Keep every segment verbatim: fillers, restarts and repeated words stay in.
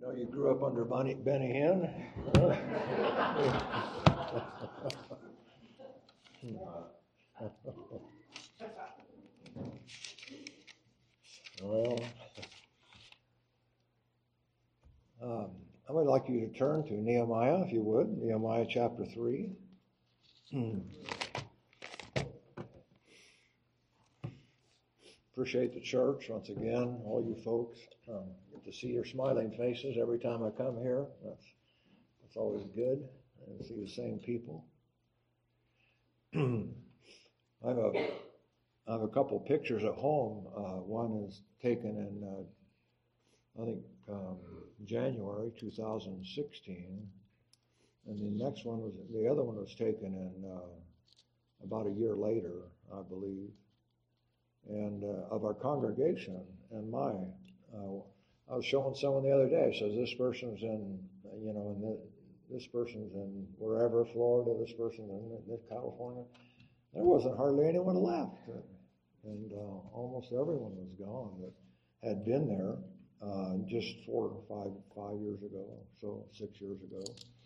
know you grew up under Benny, Benny Hinn? Well, um, I would like you to turn to Nehemiah, if you would, Nehemiah chapter three. Appreciate the church once again, all you folks. Um, get to see your smiling faces every time I come here. That's that's always good. And see the same people. I have a I have a couple pictures at home. Uh, one is taken in uh, I think um, January two thousand sixteen, and the next one was the other one was taken in uh, about a year later, I believe. And uh, of our congregation and my, uh, I was showing someone the other day. Says this person's in, you know, in the, this person's in wherever, Florida. This person's in this California. There wasn't hardly anyone left, and uh, almost everyone was gone that had been there uh, just four or five five years ago, so six years ago,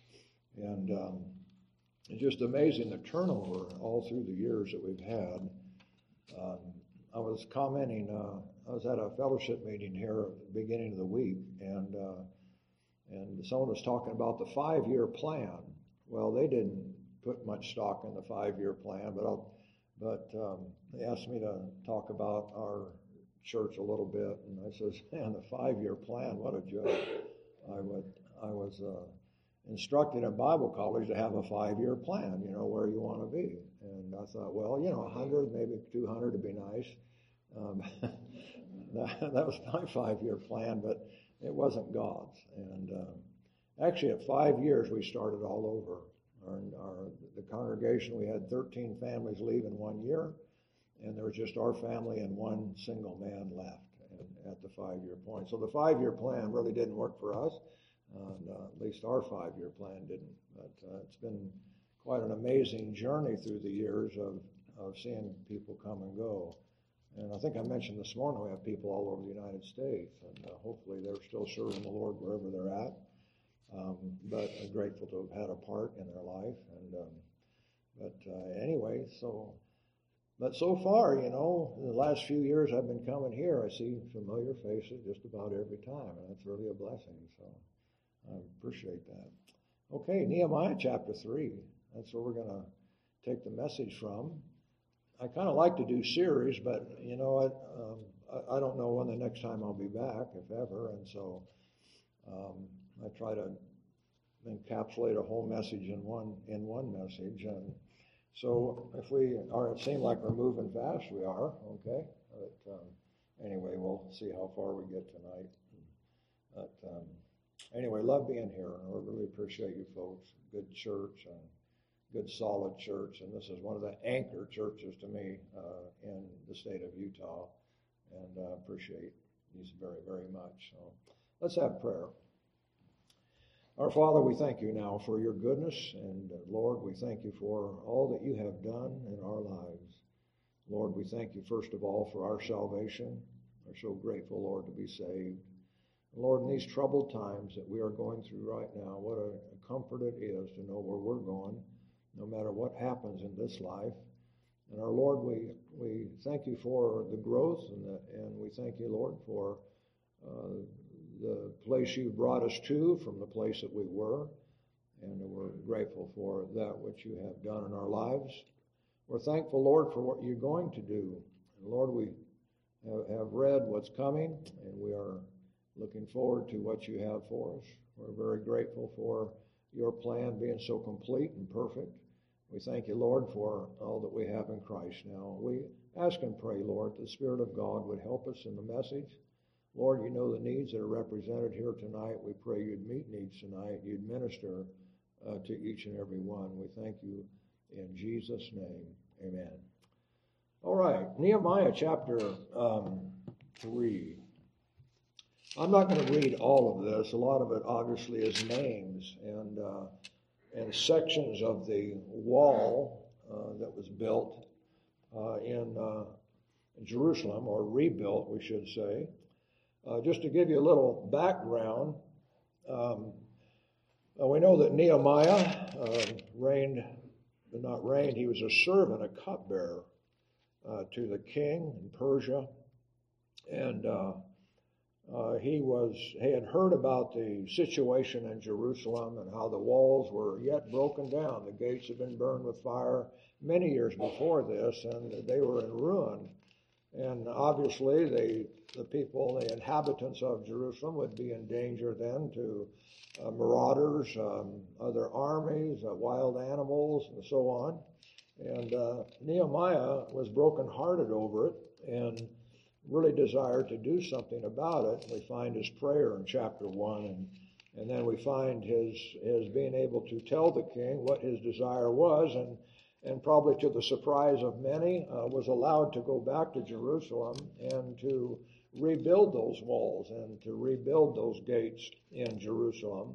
and um, it's just amazing the turnover all through the years that we've had. Um, I was commenting, uh, I was at a fellowship meeting here at the beginning of the week, and uh, and someone was talking about the five-year plan. Well, they didn't put much stock in the five-year plan, but I'll, but um, they asked me to talk about our church a little bit, and I says, man, the five-year plan, what a joke. I would, I was uh, instructed in Bible college to have a five-year plan, you know, where you want to be. And I thought, well, you know, one hundred, maybe two hundred would be nice. Um, that, that was my five-year plan, but it wasn't God's. And um, actually, at five years, we started all over. Our, our, the congregation, we had thirteen families leave in one year, and there was just our family and one single man left and, at the five-year point. So the five-year plan really didn't work for us. And, uh, at least our five-year plan didn't. But uh, it's been quite an amazing journey through the years of, of seeing people come and go. And I think I mentioned this morning we have people all over the United States, and uh, hopefully they're still serving the Lord wherever they're at. Um, but I'm grateful to have had a part in their life. And um, but uh, anyway, so but so far, you know, in the last few years I've been coming here, I see familiar faces just about every time, and that's really a blessing. So I appreciate that. Okay, Nehemiah chapter three. That's where we're going to take the message from. I kind of like to do series, but, you know, I, um, I, I don't know when the next time I'll be back, if ever, and so um, I try to encapsulate a whole message in one in one message. And so if we are, it seems like we're moving fast, we are, okay? But um, anyway, we'll see how far we get tonight. But um, anyway, love being here, and I really appreciate you folks. Good church, and good solid church, and this is one of the anchor churches to me uh, in the state of Utah, and I uh, appreciate these very, very much. So let's have prayer. Our Father, we thank you now for your goodness, and uh, Lord, we thank you for all that you have done in our lives. Lord, we thank you first of all for our salvation. We're so grateful, Lord, to be saved. Lord, in these troubled times that we are going through right now, what a comfort it is to know where we're going, no matter what happens in this life. And our Lord, we we thank you for the growth, and the, and we thank you, Lord, for uh, the place you brought us to from the place that we were, and we're grateful for that which you have done in our lives. We're thankful, Lord, for what you're going to do. And Lord, we have, have read what's coming, and we are looking forward to what you have for us. We're very grateful for your plan being so complete and perfect. We thank you, Lord, for all that we have in Christ now. We ask and pray, Lord, the Spirit of God would help us in the message. Lord, you know the needs that are represented here tonight. We pray you'd meet needs tonight. You'd minister uh, to each and every one. We thank you in Jesus' name. Amen. All right, Nehemiah chapter um, three. I'm not going to read all of this. A lot of it obviously is names and uh, and sections of the wall uh, that was built uh, in uh, Jerusalem, or rebuilt, we should say. Uh, just to give you a little background, Um, uh, we know that Nehemiah uh, reigned, not reigned, he was a servant, a cupbearer uh, to the king in Persia. And uh, uh, he was he had heard about the situation in Jerusalem and how the walls were yet broken down. The gates had been burned with fire many years before this, and they were in ruin. And obviously, they, the people, the inhabitants of Jerusalem would be in danger then to uh, marauders, um, other armies, uh, wild animals, and so on. And uh, Nehemiah was brokenhearted over it and really desired to do something about it. We find his prayer in chapter one, and, and then we find his, his being able to tell the king what his desire was, and and probably to the surprise of many, uh, was allowed to go back to Jerusalem and to rebuild those walls and to rebuild those gates in Jerusalem.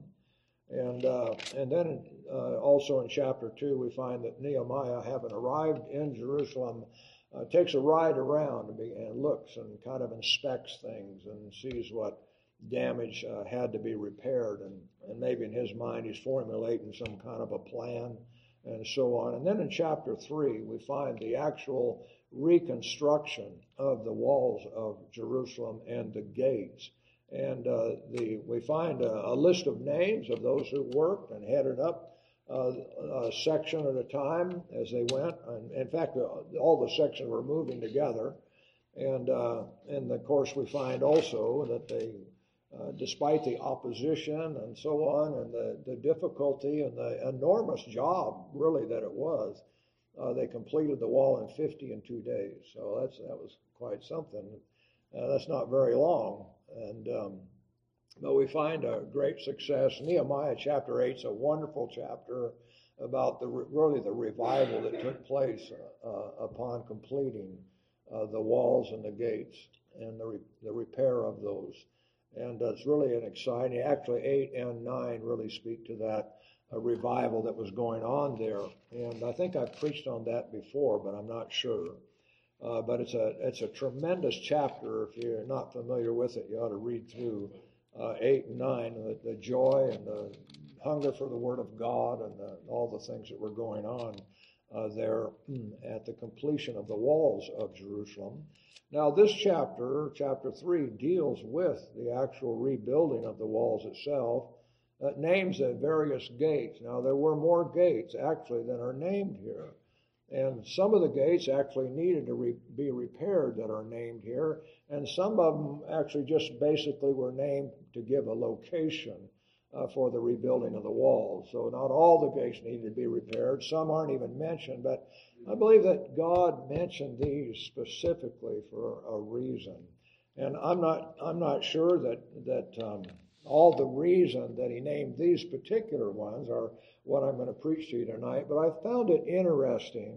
And uh, and then uh, also in chapter two, we find that Nehemiah, having arrived in Jerusalem, uh, takes a ride around and, be, and looks and kind of inspects things and sees what damage uh, had to be repaired. And, and maybe in his mind, he's formulating some kind of a plan and so on. And then in chapter three, we find the actual reconstruction of the walls of Jerusalem and the gates. And uh, the we find a, a list of names of those who worked and headed up uh, a section at a time as they went. And in fact, all the sections were moving together. And, uh, and of course, we find also that they Uh, despite the opposition and so on, and the, the difficulty and the enormous job, really, that it was, uh, they completed the wall in fifty and two days. So that's that was quite something. Uh, that's not very long, and um, but we find a great success. Nehemiah chapter eight is a wonderful chapter about the really the revival that took place uh, uh, upon completing uh, the walls and the gates and the re- the repair of those. And uh, it's really an exciting, actually eight and nine really speak to that uh, revival that was going on there. And I think I've preached on that before, but I'm not sure. Uh, but it's a it's a tremendous chapter. If you're not familiar with it, you ought to read through uh, eight and nine, the, the joy and the hunger for the Word of God and the, all the things that were going on uh, there at the completion of the walls of Jerusalem. Now, this chapter, chapter three, deals with the actual rebuilding of the walls itself. It names the various gates. Now, there were more gates, actually, than are named here. And some of the gates actually needed to re- be repaired that are named here. And some of them actually just basically were named to give a location uh, for the rebuilding of the walls. So not all the gates needed to be repaired. Some aren't even mentioned, but I believe that God mentioned these specifically for a reason, and I'm not I'm not sure that that um, all the reason that he named these particular ones are what I'm going to preach to you tonight. But I found it interesting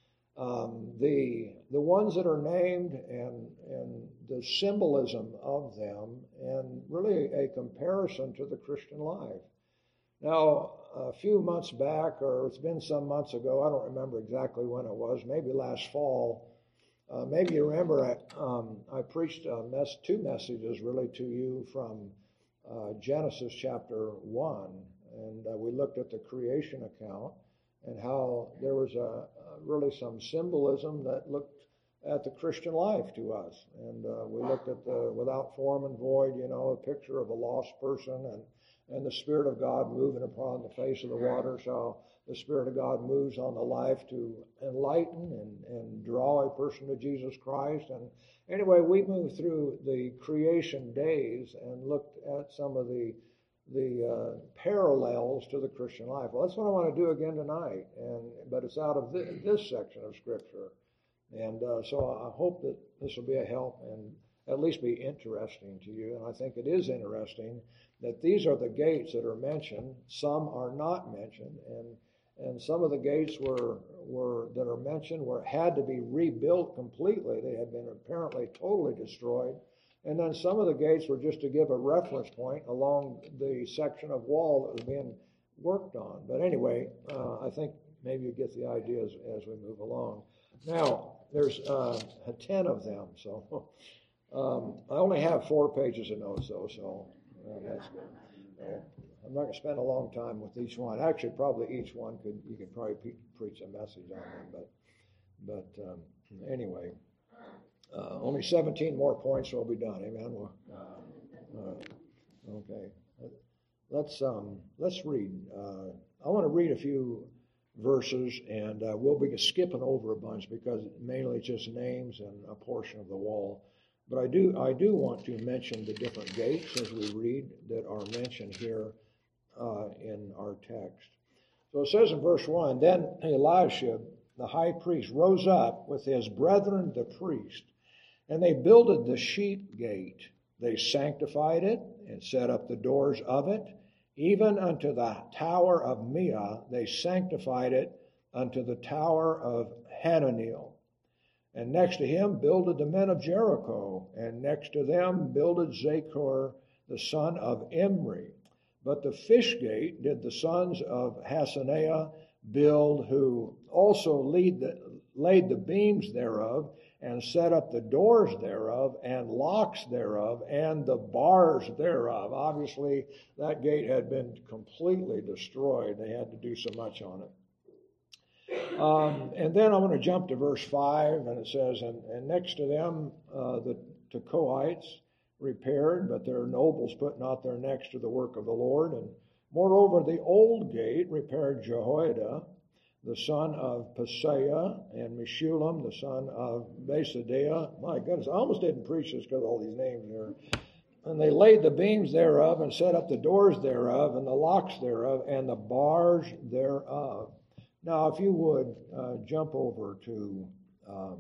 um, the the ones that are named and and the symbolism of them, and really a comparison to the Christian life. Now, a few months back, or it's been some months ago, I don't remember exactly when it was, maybe last fall, uh, maybe you remember I, um, I preached a mess, two messages really to you from uh, Genesis chapter one, and uh, we looked at the creation account and how there was a, a really some symbolism that looked at the Christian life to us. And uh, we looked at the without form and void, you know, a picture of a lost person, and and the Spirit of God moving upon the face of the waters, how the Spirit of God moves on the life to enlighten and, and draw a person to Jesus Christ. And anyway, we moved through the creation days and looked at some of the the uh, parallels to the Christian life. Well, that's what I want to do again tonight, and but it's out of this, this section of Scripture. And uh, so I hope that this will be a help and at least be interesting to you. And I think it is interesting that these are the gates that are mentioned. Some are not mentioned, and and some of the gates were were that are mentioned were had to be rebuilt completely. They had been apparently totally destroyed. And then some of the gates were just to give a reference point along the section of wall that was being worked on. But anyway, uh, I think maybe you get the idea as, as we move along. Now, there's uh, ten of them, so um, I only have four pages of notes, though, so uh, that's good. So I'm not going to spend a long time with each one. Actually, probably each one could you could probably pre- preach a message on them. But but um, anyway, uh, only seventeen more points will be done. Amen. We'll, uh, okay. Let's um, let's read. Uh, I want to read a few verses, and uh, we'll be skipping over a bunch because mainly it's just names and a portion of the wall. But I do I do want to mention the different gates as we read that are mentioned here uh, in our text. So it says in verse one, then Eliashib, the high priest, rose up with his brethren the priest, and they builded the sheep gate. They sanctified it and set up the doors of it. Even unto the tower of Meah they sanctified it unto the tower of Hananeel. And next to him builded the men of Jericho, and next to them builded Zachor the son of Imri. But the fish gate did the sons of Hassenaah build, who also lead the, laid the beams thereof, and set up the doors thereof, and locks thereof, and the bars thereof. Obviously, that gate had been completely destroyed. They had to do so much on it. Um, and then I want to jump to verse five, and it says, And, and next to them uh, the Tekoites repaired, but their nobles put not their necks to the work of the Lord. And moreover, the old gate repaired Jehoiada, the son of Paseah, and Meshullam, the son of Besadiah. My goodness, I almost didn't preach this because of all these names here. And they laid the beams thereof, and set up the doors thereof, and the locks thereof, and the bars thereof. Now, if you would, uh, jump over to um,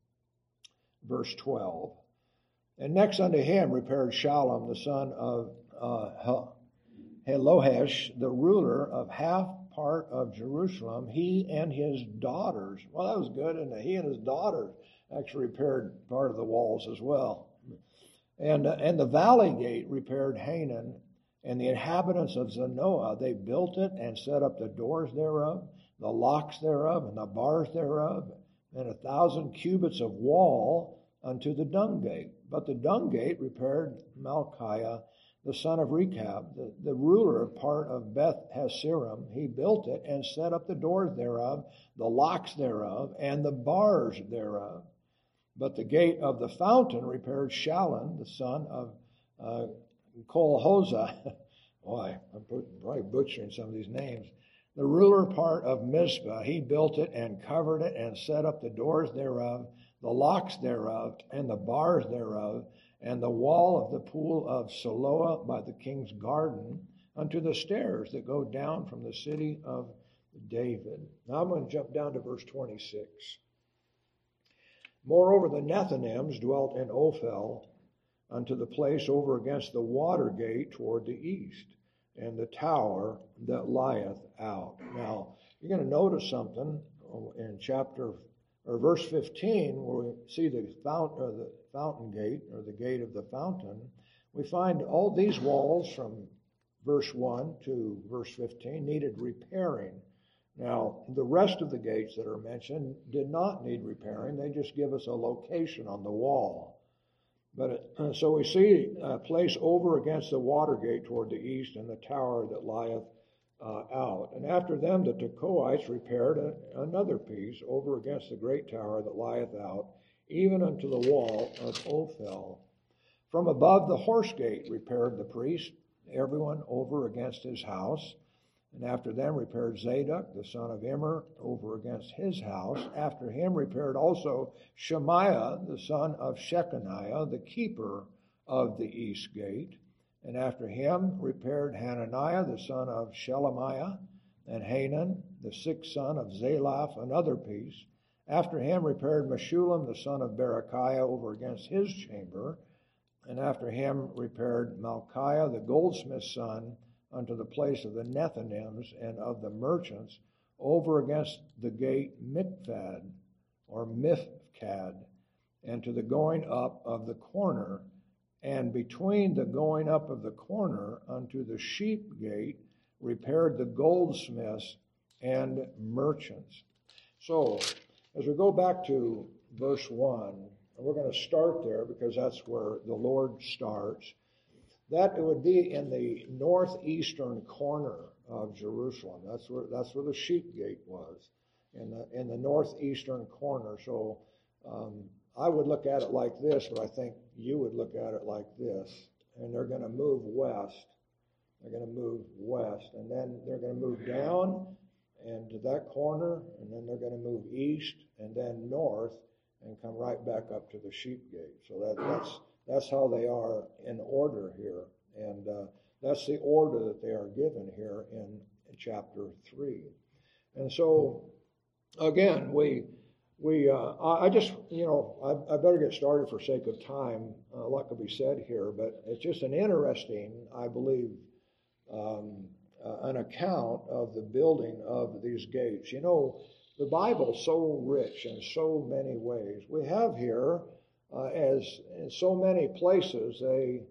verse twelve. And next unto him repaired Shallum, the son of uh, Helohesh, the ruler of half part of Jerusalem, he and his daughters. Well, that was good, and he and his daughters actually repaired part of the walls as well. And uh, and the valley gate repaired Hanan, and the inhabitants of Zanoah. They built it and set up the doors thereof, the locks thereof, and the bars thereof, and a thousand cubits of wall unto the dung gate. But the dung gate repaired Malchiah, the son of Rechab, the, the ruler of part of Beth Hasirim. He built it and set up the doors thereof, the locks thereof, and the bars thereof. But the gate of the fountain repaired Shallun, the son of uh, Kolhozah. Boy, I'm probably butchering some of these names. The ruler part of Mizpah, he built it and covered it and set up the doors thereof, the locks thereof, and the bars thereof, and the wall of the pool of Siloah by the king's garden unto the stairs that go down from the city of David. Now I'm going to jump down to verse twenty-six. Moreover, the Nethinims dwelt in Ophel unto the place over against the water gate toward the east, and the tower that lieth out. Now, you're going to notice something in chapter or verse fifteen, where we see the fountain, or the fountain gate, or the gate of the fountain. We find all these walls from verse one to verse fifteen needed repairing. Now, the rest of the gates that are mentioned did not need repairing. They just give us a location on the wall. But uh, so we see a place over against the water gate toward the east, and the tower that lieth uh, out. And after them, the Tekoites repaired a, another piece over against the great tower that lieth out, even unto the wall of Ophel. From above the horse gate repaired the priest, everyone over against his house. And after them repaired Zadok, the son of Immer, over against his house. After him repaired also Shemaiah, the son of Shechaniah, the keeper of the east gate. And after him repaired Hananiah, the son of Shelemiah, and Hanan, the sixth son of Zalaph, another piece. After him repaired Meshullam, the son of Berechiah, over against his chamber. And after him repaired Malchiah, the goldsmith's son, unto the place of the Nethinims and of the merchants, over against the gate Mikfad, or Mifkad, and to the going up of the corner, and between the going up of the corner unto the sheep gate repaired the goldsmiths and merchants. So, as we go back to verse one, and we're going to start there because that's where the Lord starts. that it would be in the northeastern corner of Jerusalem. That's where that's where the sheep gate was, in the in the northeastern corner. So um, I would look at it like this, but I think you would look at it like this. And they're going to move west. They're going to move west, and then they're going to move down and to that corner, and then they're going to move east and then north and come right back up to the sheep gate. So that, that's that's how they are in order here, and uh, that's the order that they are given here in, in chapter three. And so, again, we we uh, I just you know I, I better get started for sake of time. Uh, a lot could be said here, but it's just an interesting, I believe, um, uh, an account of the building of these gates. You know, the Bible's so rich in so many ways. We have here, uh, as in so many places, a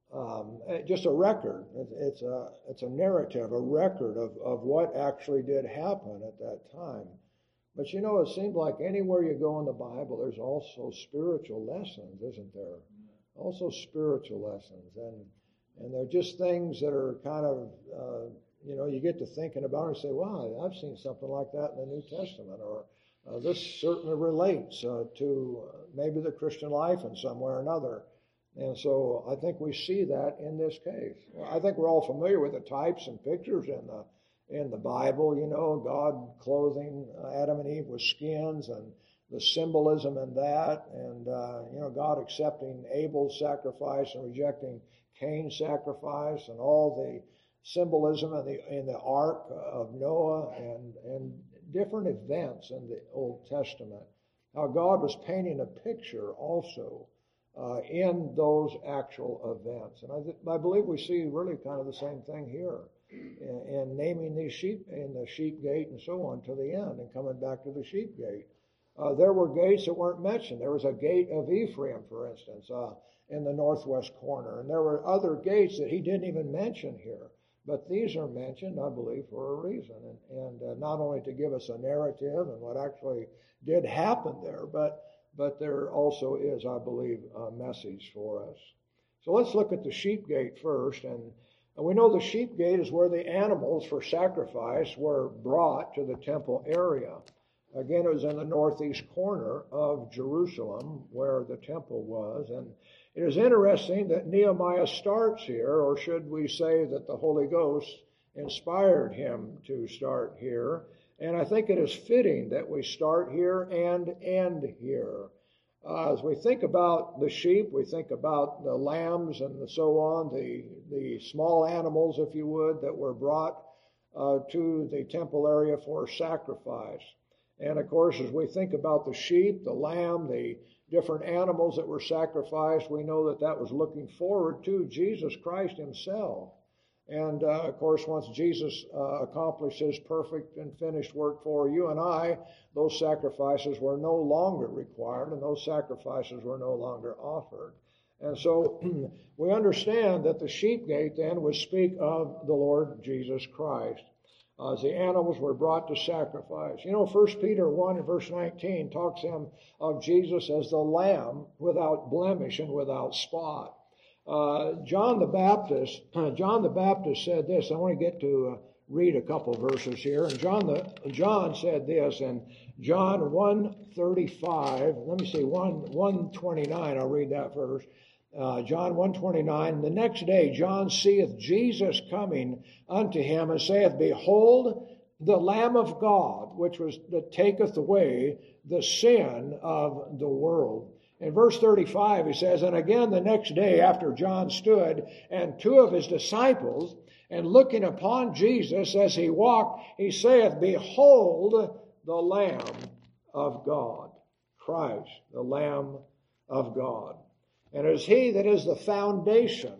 um, just a record. It's a it's a narrative, a record of, of what actually did happen at that time. But you know, it seems like anywhere you go in the Bible, there's also spiritual lessons, isn't there? Also spiritual lessons, and and they're just things that are kind of uh, you know, you get to thinking about it and say, wow, I've seen something like that in the New Testament, or uh, this certainly relates uh, to uh, maybe the Christian life in some way or another. And so I think we see that in this case. I think we're all familiar with the types and pictures in the in the Bible, you know, God clothing Adam and Eve with skins, and the symbolism in that, and, uh, you know, God accepting Abel's sacrifice and rejecting Cain's sacrifice, and all the symbolism in the in the ark of Noah, and and different events in the Old Testament. How God was painting a picture also uh, in those actual events, and I, th- I believe we see really kind of the same thing here in, in naming these sheep in the sheep gate and so on to the end, and coming back to the sheep gate. Uh, there were gates that weren't mentioned. There was a gate of Ephraim, for instance, uh, in the northwest corner, and there were other gates that he didn't even mention here. But these are mentioned, I believe, for a reason, and, and uh, not only to give us a narrative and what actually did happen there, but but there also is, I believe, a message for us. So let's look at the sheep gate first, and we know the sheep gate is where the animals for sacrifice were brought to the temple area. Again, it was in the northeast corner of Jerusalem where the temple was, and it is interesting that Nehemiah starts here, or should we say that the Holy Ghost inspired him to start here. And I think it is fitting that we start here and end here. Uh, as we think about the sheep, we think about the lambs and so on, the, the small animals, if you would, that were brought uh, to the temple area for sacrifice. And of course, as we think about the sheep, the lamb, the different animals that were sacrificed, we know that that was looking forward to Jesus Christ himself. And, uh, of course, once Jesus uh, accomplished his perfect and finished work for you and I, those sacrifices were no longer required, and those sacrifices were no longer offered. And so we understand that the sheep gate then would speak of the Lord Jesus Christ. Uh, as the animals were brought to sacrifice. You know, First Peter one and verse nineteen talks him of Jesus as the Lamb without blemish and without spot. Uh, John the Baptist, uh, John the Baptist said this. I want to get to uh, read a couple verses here. And John the John said this in John one thirty-five. Let me see, one twenty-nine. I'll read that verse. Uh, John one twenty-nine, the next day John seeth Jesus coming unto him, and saith, Behold, the Lamb of God, which was that taketh away the sin of the world. In verse thirty-five, he says, And again the next day after John stood, and two of his disciples, and looking upon Jesus as he walked, he saith, Behold, the Lamb of God. Christ, the Lamb of God. And it is he that is the foundation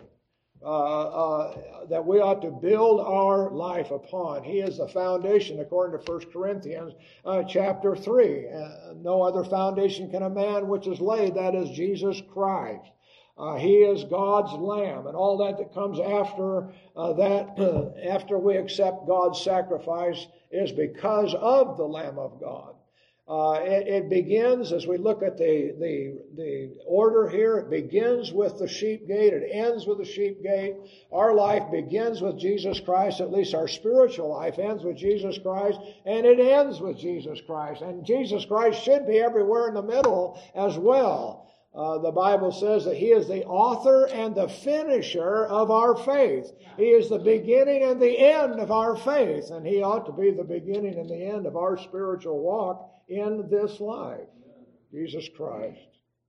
uh, uh, that we ought to build our life upon. He is the foundation, according to First Corinthians uh, chapter three. Uh, no other foundation can a man which is laid, that is Jesus Christ. Uh, he is God's Lamb, and all that that comes after uh, that, uh, after we accept God's sacrifice, is because of the Lamb of God. Uh, it, it begins, as we look at the, the, the order here, it begins with the sheep gate, it ends with the sheep gate. Our life begins with Jesus Christ, at least our spiritual life ends with Jesus Christ, and it ends with Jesus Christ. And Jesus Christ should be everywhere in the middle as well. Uh, the Bible says that He is the author and the finisher of our faith. He is the beginning and the end of our faith, and He ought to be the beginning and the end of our spiritual walk in this life. Jesus Christ.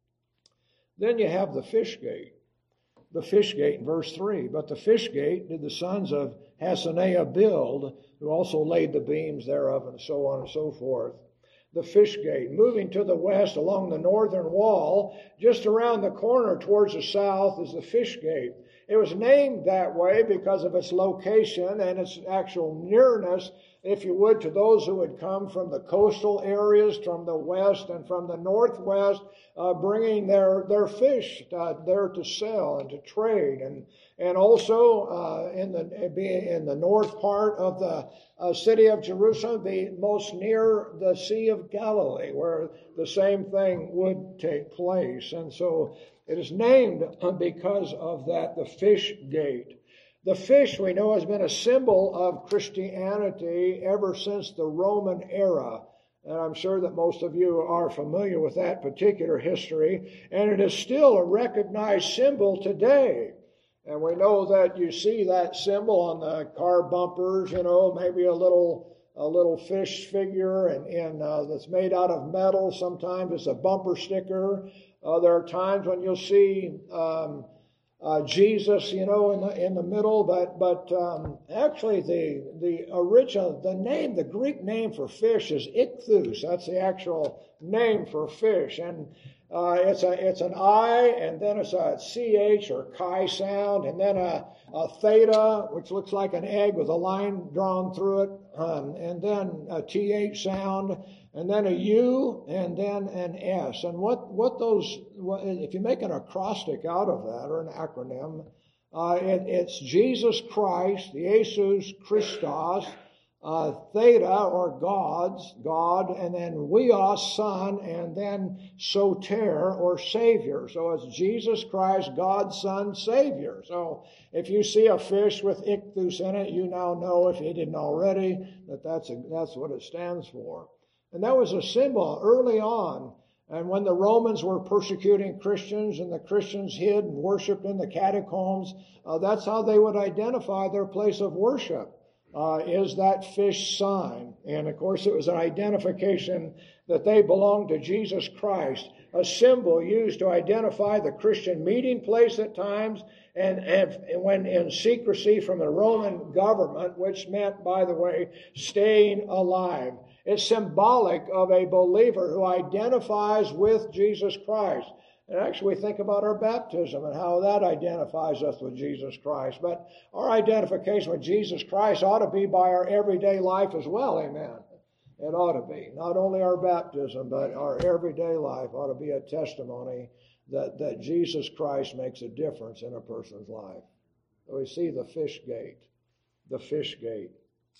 Then you have the fish gate. The fish gate in verse three. But the fish gate did the sons of Hassenaah build, who also laid the beams thereof, and so on and so forth. The fish gate, moving to the west along the northern wall, just around the corner towards the south is the fish gate. It was named that way because of its location and its actual nearness, if you would, to those who had come from the coastal areas, from the west and from the northwest, uh, bringing their, their fish uh, there to sell and to trade. And, and also uh, in the being in the north part of the uh, city of Jerusalem, be most near the Sea of Galilee, where the same thing would take place. And so it is named because of that, the fish gate. The fish, we know, has been a symbol of Christianity ever since the Roman era. And I'm sure that most of you are familiar with that particular history. And it is still a recognized symbol today. And we know that you see that symbol on the car bumpers, you know, maybe a little a little fish figure and, and uh, that's made out of metal. Sometimes it's a bumper sticker. Uh, there are times when you'll see um, uh, Jesus, you know, in the in the middle. But but um, actually, the the original the name, the Greek name for fish is ichthus. That's the actual name for fish, and uh, it's a it's an I, and then it's a ch or chi sound, and then a, a theta, which looks like an egg with a line drawn through it, um, and then a th sound. And then a U, and then an S. And what, what those, what, if you make an acrostic out of that, or an acronym, uh, it, it's Jesus Christ, the Jesus Christos, uh, Theta, or God's, God, and then Weos, Son, and then Soter, or Savior. So it's Jesus Christ, God, Son, Savior. So if you see a fish with ichthus in it, you now know, if you didn't already, that that's, a, that's what it stands for. And that was a symbol early on. And when the Romans were persecuting Christians and the Christians hid and worshiped in the catacombs, uh, that's how they would identify their place of worship, uh, is that fish sign. And of course, it was an identification that they belonged to Jesus Christ, a symbol used to identify the Christian meeting place at times, and, and when in secrecy from the Roman government, which meant, by the way, staying alive. It's symbolic of a believer who identifies with Jesus Christ. And actually, we think about our baptism and how that identifies us with Jesus Christ. But our identification with Jesus Christ ought to be by our everyday life as well, amen. It ought to be. Not only our baptism, but our everyday life ought to be a testimony that, that Jesus Christ makes a difference in a person's life. So we see the fish gate, the fish gate.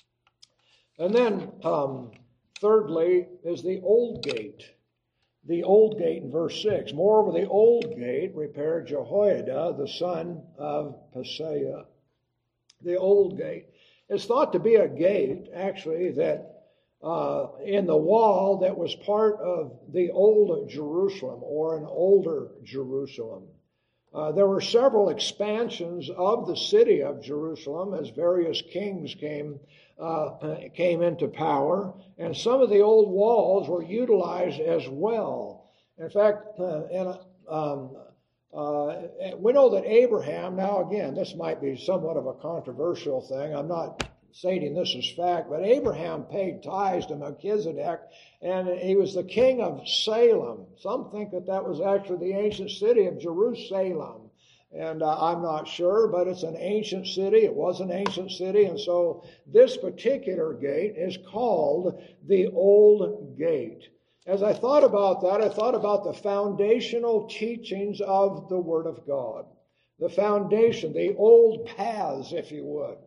And then, um, thirdly, is the old gate. The old gate in verse six. Moreover, the old gate repaired Jehoiada, the son of Paseah. The old gate. It's thought to be a gate, actually, that uh, in the wall that was part of the old Jerusalem, or an older Jerusalem. Uh, there were several expansions of the city of Jerusalem as various kings came uh, came into power, and some of the old walls were utilized as well. In fact, uh, and, um, uh, we know that Abraham, now again, this might be somewhat of a controversial thing. I'm not stating this as fact, but Abraham paid tithes to Melchizedek, and he was the king of Salem. Some think that that was actually the ancient city of Jerusalem. And uh, I'm not sure, but it's an ancient city. It was an ancient city. And so this particular gate is called the Old Gate. As I thought about that, I thought about the foundational teachings of the Word of God. The foundation, the old paths, if you would.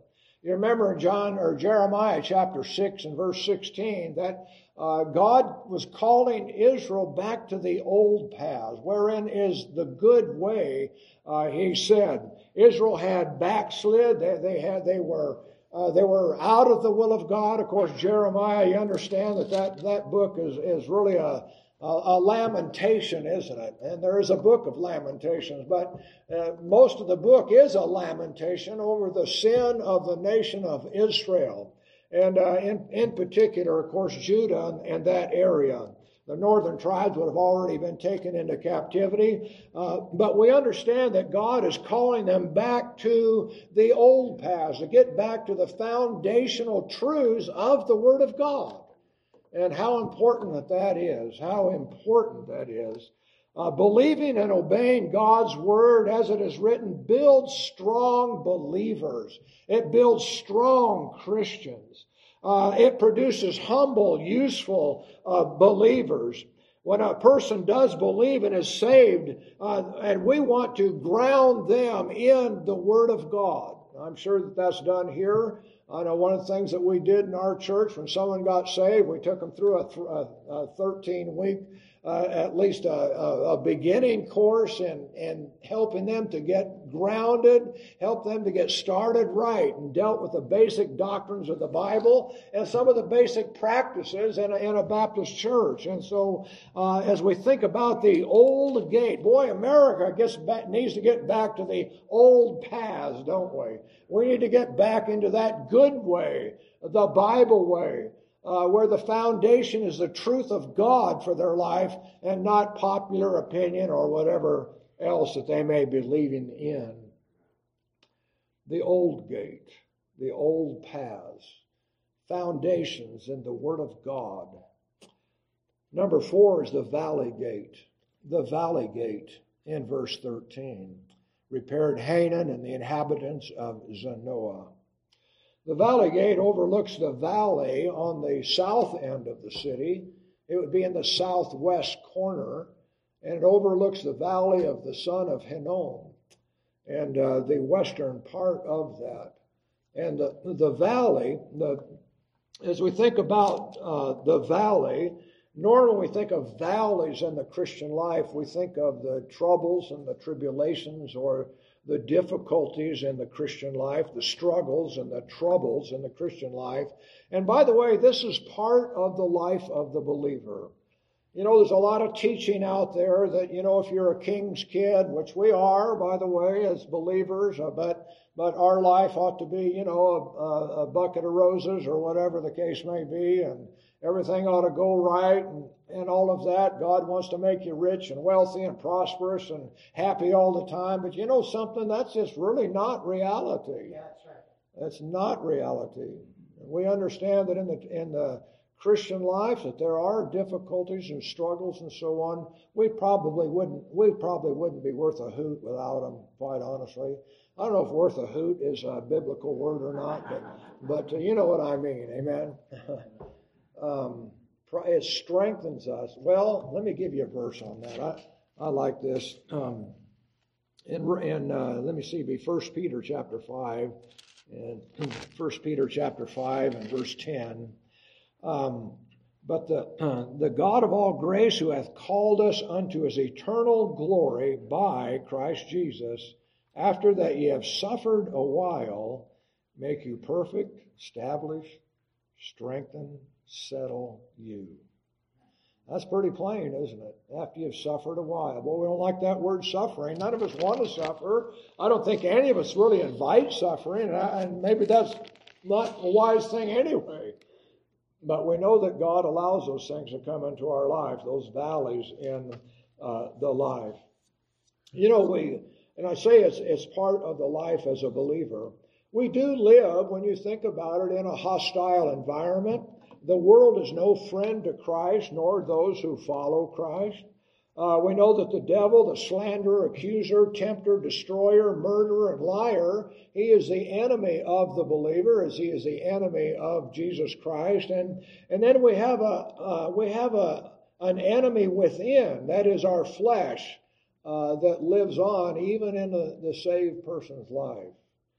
You remember in John or Jeremiah chapter six and verse sixteen that uh, God was calling Israel back to the old paths, wherein is the good way. Uh, he said Israel had backslid. They, they had they were uh, they were out of the will of God. Of course, Jeremiah. You understand that that, that book is is really a a lamentation, isn't it? And there is a book of lamentations, but uh, most of the book is a lamentation over the sin of the nation of Israel. And uh, in, in particular, of course, Judah and, and that area. The northern tribes would have already been taken into captivity. Uh, but we understand that God is calling them back to the old paths, to get back to the foundational truths of the Word of God. And how important that that is, how important that is. Uh, believing and obeying God's Word as it is written builds strong believers. It builds strong Christians. Uh, it produces humble, useful uh, believers. When a person does believe and is saved, uh, and we want to ground them in the Word of God. I'm sure that that's done here. I know one of the things that we did in our church when someone got saved, we took them through a, th- a thirteen-week, uh, at least a, a, a beginning course in, in helping them to get grounded, help them to get started right, and dealt with the basic doctrines of the Bible and some of the basic practices in a, in a Baptist church. And so uh, as we think about the old gate, boy, America gets back, needs to get back to the old paths, don't we? We need to get back into that good way, the Bible way, uh, where the foundation is the truth of God for their life and not popular opinion or whatever else that they may be believing in. The old gate, the old paths, foundations in the Word of God. Number four is the valley gate. The valley gate in verse thirteen. Repaired Hanan and the inhabitants of Zanoah. The valley gate overlooks the valley on the south end of the city. It would be in the southwest corner, and it overlooks the valley of the son of Hinnom and uh, the western part of that. And the, the valley, the, as we think about uh, the valley, normally when we think of valleys in the Christian life, we think of the troubles and the tribulations or the difficulties in the Christian life, the struggles and the troubles in the Christian life. And by the way, this is part of the life of the believer. You know, there's a lot of teaching out there that, you know, if you're a king's kid, which we are, by the way, as believers, uh, but but our life ought to be, you know, a, a bucket of roses or whatever the case may be, and everything ought to go right and, and all of that. God wants to make you rich and wealthy and prosperous and happy all the time. But you know something? That's just really not reality. Yeah, that's right. That's not reality. We understand that in the in the Christian life that there are difficulties and struggles and so on. We probably wouldn't we probably wouldn't be worth a hoot without them, quite honestly. I don't know if worth a hoot is a biblical word or not, but but uh, you know what I mean, amen. um, it strengthens us. Well, let me give you a verse on that. I I like this. Um, in in uh, let me see, it'd be First Peter chapter five, and First Peter chapter five and verse ten. Um, but the uh, the God of all grace, who hath called us unto his eternal glory by Christ Jesus, after that ye have suffered a while, make you perfect, establish, strengthen, settle you. That's pretty plain, isn't it? After you've suffered a while. Well, we don't like that word suffering. None of us want to suffer. I don't think any of us really invite suffering, and, I, and maybe that's not a wise thing anyway. But we know that God allows those things to come into our life, those valleys in uh, the life. You know, we, and I say it's, it's part of the life as a believer. We do live, when you think about it, in a hostile environment. The world is no friend to Christ, nor those who follow Christ. Uh, we know that the devil, the slanderer, accuser, tempter, destroyer, murderer, and liar, he is the enemy of the believer, as he is the enemy of Jesus Christ. And and then we have a uh, we have a an enemy within, that is our flesh, uh, that lives on even in the, the saved person's life.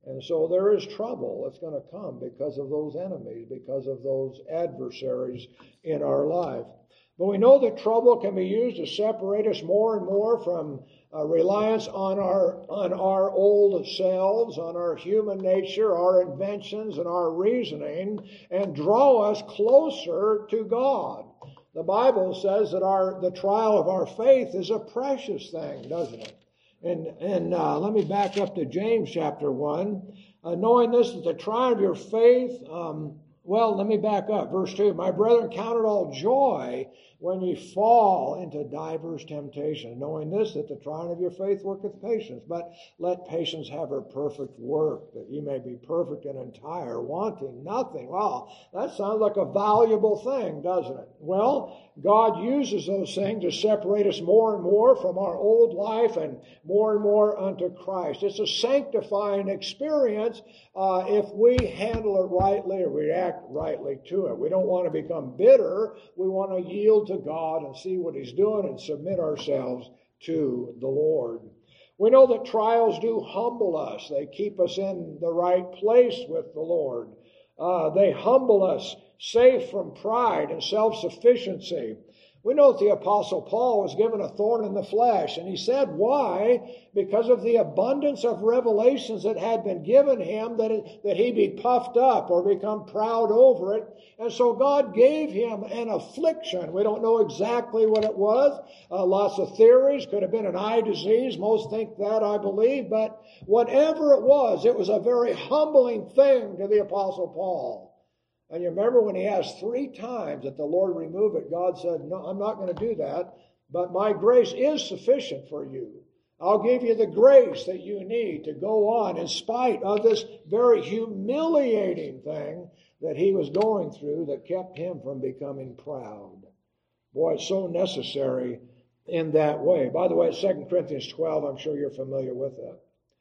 And so there is trouble that's going to come because of those enemies, because of those adversaries in our life. But we know that trouble can be used to separate us more and more from uh, reliance on our on our old selves, on our human nature, our inventions, and our reasoning, and draw us closer to God. The Bible says that our the trial of our faith is a precious thing, doesn't it? And and uh, let me back up to James chapter one. Uh, knowing this, that the trial of your faith, um, well, let me back up. Verse two, my brethren, count it all joy when ye fall into divers temptations, knowing this, that the trying of your faith worketh patience. But let patience have her perfect work, that ye may be perfect and entire, wanting nothing. Wow, that sounds like a valuable thing, doesn't it? Well, God uses those things to separate us more and more from our old life and more and more unto Christ. It's a sanctifying experience uh, if we handle it rightly or react rightly to it. We don't want to become bitter. We want to yield to God and see what He's doing and submit ourselves to the Lord. We know that trials do humble us. They keep us in the right place with the Lord. Uh, they humble us, safe from pride and self-sufficiency. We know that the Apostle Paul was given a thorn in the flesh, and he said, why? Because of the abundance of revelations that had been given him, that, it, that he be puffed up or become proud over it. And so God gave him an affliction. We don't know exactly what it was. Uh, lots of theories. Could have been an eye disease. Most think that, I believe. But whatever it was, it was a very humbling thing to the Apostle Paul. And you remember when he asked three times that the Lord remove it, God said, no, I'm not going to do that, but my grace is sufficient for you. I'll give you the grace that you need to go on in spite of this very humiliating thing that he was going through that kept him from becoming proud. Boy, it's so necessary in that way. By the way, Second Corinthians twelve, I'm sure you're familiar with that.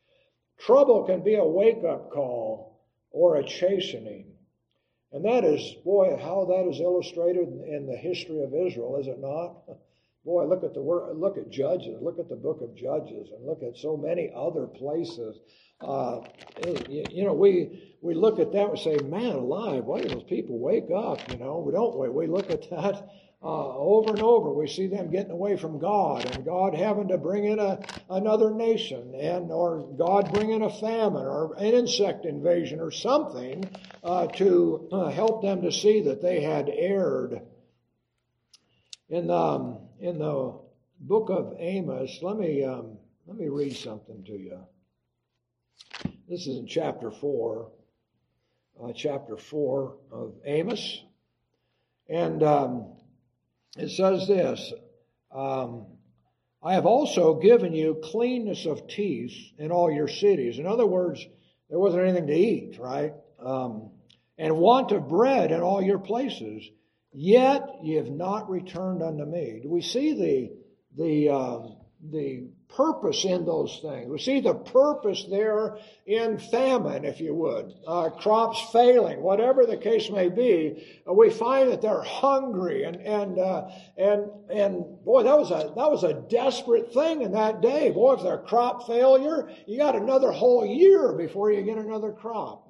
Trouble can be a wake-up call or a chastening. And that is, boy, how that is illustrated in the history of Israel, is it not? Boy, look at the word, look at Judges, look at the book of Judges, and look at so many other places. Uh, you know, we we look at that and say, man alive, why do those people wake up? You know, we don't we, we look at that uh, over and over. We see them getting away from God, and God having to bring in a another nation, and or God bringing a famine or an insect invasion or something uh, to uh, help them to see that they had erred. In the in the book of Amos, let me um, let me read something to you. This is in chapter four, uh, chapter four of Amos, and um, it says this: um, "I have also given you cleanness of teeth in all your cities." In other words, there wasn't anything to eat, right? Um, and want of bread in all your places. Yet ye have not returned unto me. Do we see the the um, the purpose in those things? We see the purpose there in famine, if you would, uh, crops failing, whatever the case may be. Uh, we find that they're hungry, and and uh, and and boy, that was a that was a desperate thing in that day. Boy, if their crop failure, you got another whole year before you get another crop.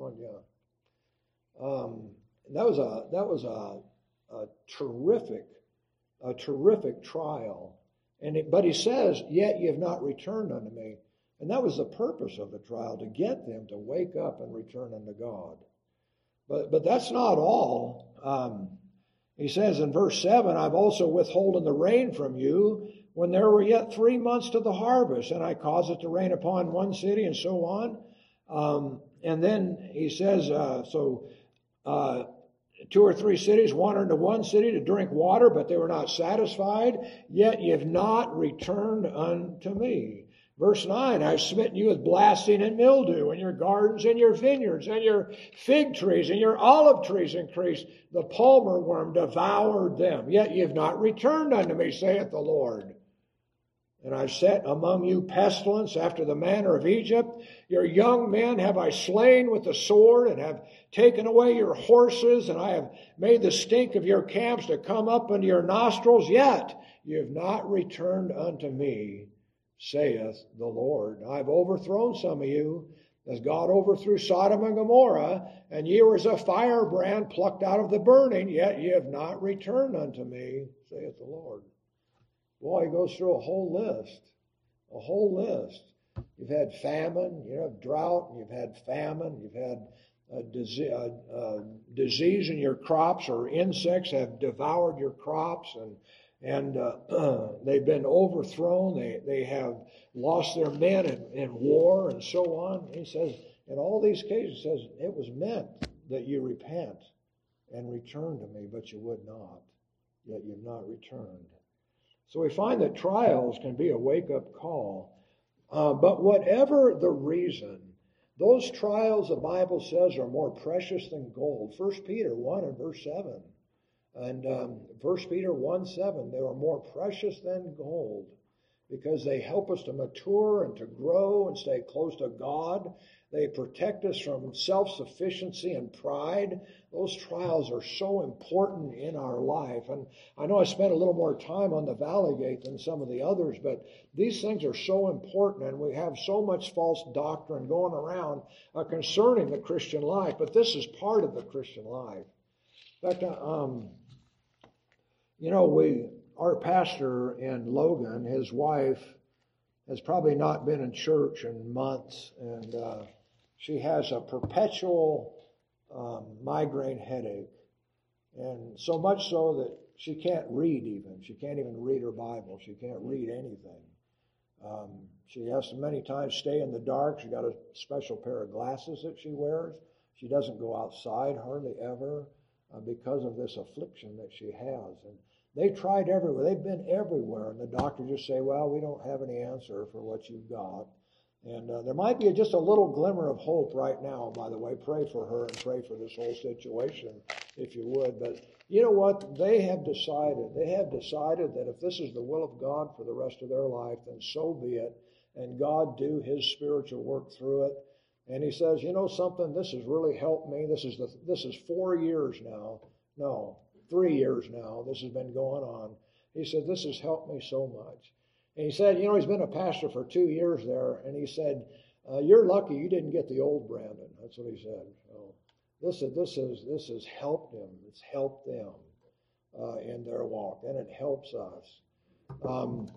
Um, that was a that was a A terrific, a terrific trial. And it, but he says, yet ye have not returned unto me. And that was the purpose of the trial, to get them to wake up and return unto God. But but that's not all. Um, he says in verse seven, I've also withholden the rain from you when there were yet three months to the harvest, and I caused it to rain upon one city, and so on. Um, and then he says, uh, so... Uh, Two or three cities wandered into one city to drink water, but they were not satisfied. Yet ye have not returned unto me. Verse nine, I've smitten you with blasting and mildew, and your gardens and your vineyards and your fig trees and your olive trees increased. The palmer worm devoured them. Yet ye have not returned unto me, saith the Lord. And I've set among you pestilence after the manner of Egypt. Your young men have I slain with the sword, and have taken away your horses, and I have made the stink of your camps to come up into your nostrils. Yet you have not returned unto me, saith the Lord. I've overthrown some of you, As God overthrew Sodom and Gomorrah, and ye were as a firebrand plucked out of the burning, yet ye have not returned unto me, saith the Lord. Boy, he goes through a whole list, a whole list. You've had famine, you have drought, you've had famine, you've had a disease, a, a disease in your crops, or insects have devoured your crops, and and uh, they've been overthrown. They they have lost their men in, in war and so on. He says, in all these cases, he says, it was meant that you repent and return to me, but you would not, yet you've not returned. So we find that trials can be a wake-up call. Uh, but whatever the reason, those trials, the Bible says, are more precious than gold. First Peter one and verse seven. And um, First Peter one seven, they are more precious than gold because they help us to mature and to grow and stay close to God. They protect us from self-sufficiency and pride. Those trials are so important in our life. And I know I spent a little more time on the Valley Gate than some of the others, but these things are so important, and we have so much false doctrine going around uh, concerning the Christian life. But this is part of the Christian life. In fact, um, you know, we our pastor in Logan, his wife, has probably not been in church in months, and uh, she has a perpetual um, migraine headache, and so much so that she can't read even. She can't even read her Bible. She can't read anything. Um, she has to many times stay in the dark. She got a special pair of glasses that she wears. She doesn't go outside hardly ever uh, because of this affliction that she has. And they tried everywhere. They've been everywhere. And the doctors just say, well, we don't have any answer for what you've got. And uh, there might be just a little glimmer of hope right now, by the way. Pray for her and pray for this whole situation, if you would. But you know what? They have decided. They have decided that if this is the will of God for the rest of their life, then so be it. And God do His spiritual work through it. And He says, you know something? This has really helped me. This is the, this is four years now. No. Three years now, this has been going on. He said, this has helped me so much. And he said, you know, he's been a pastor for two years there, and he said, uh, you're lucky you didn't get the old Brandon. That's what he said. So this, is, this, is, this has helped him. It's helped them uh, in their walk, and it helps us. Um,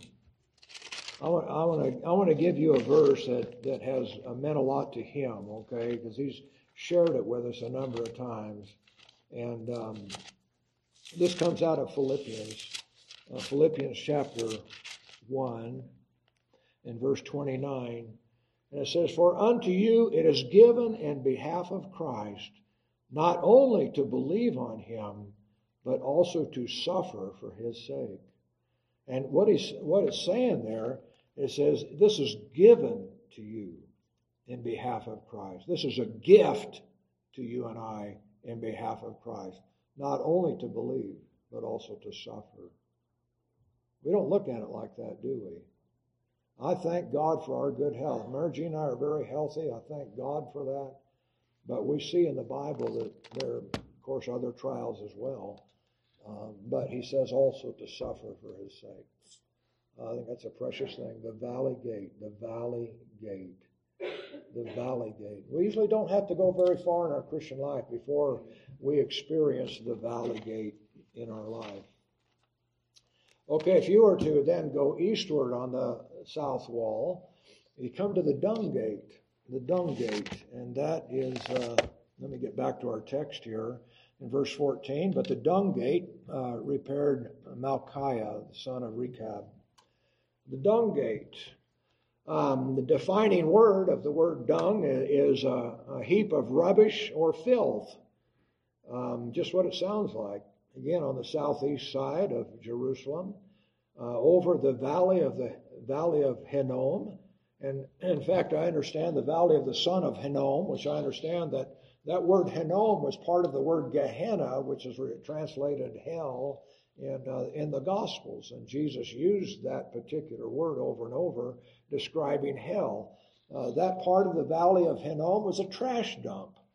I want, I want to I want to give you a verse that, that has uh, meant a lot to him, okay, because he's shared it with us a number of times. And um, this comes out of Philippians, uh, Philippians chapter one and verse twenty-nine. And it says, for unto you it is given in behalf of Christ, not only to believe on Him, but also to suffer for His sake. And what he's, what it's saying there, it says, this is given to you in behalf of Christ. This is a gift to you and I in behalf of Christ. Not only to believe, but also to suffer. We don't look at it like that, do we? I thank God for our good health. Mary Jean and I are very healthy. I thank God for that. But we see in the Bible that there are, of course, other trials as well. Um, but He says also to suffer for His sake. Uh, I think that's a precious thing. The Valley Gate, the Valley Gate, the Valley Gate. We usually don't have to go very far in our Christian life before we experience the Valley Gate in our life. Okay, if you were to then go eastward on the south wall, you come to the Dung Gate, the Dung Gate, and that is, uh, let me get back to our text here in verse fourteen, but the Dung Gate uh, repaired Malchiah, the son of Rechab. The Dung Gate. Um, the defining word of the word dung is a, a heap of rubbish or filth. Um, just what it sounds like. Again, on the southeast side of Jerusalem, uh, over the valley of the valley of Hinnom. And in fact, I understand the valley of the son of Hinnom, which I understand that that word Hinnom was part of the word Gehenna, which is translated hell in, uh, in the Gospels. And Jesus used that particular word over and over, describing hell. Uh, that part of the valley of Hinnom was a trash dump.